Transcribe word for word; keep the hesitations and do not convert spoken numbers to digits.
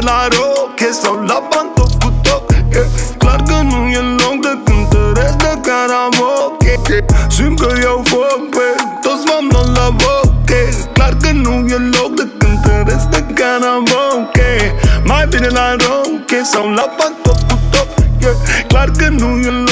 la roche sau la pantofi cu toc, yeah. Clar că nu e loc de cântăresc de karaoke, yeah. Simt că iau foc pe toți v-am la boche. Clar că nu e loc de cântăresc de karaoke. Mai bine la roche sau la pantofi cu toc, yeah. Clar că nu e loc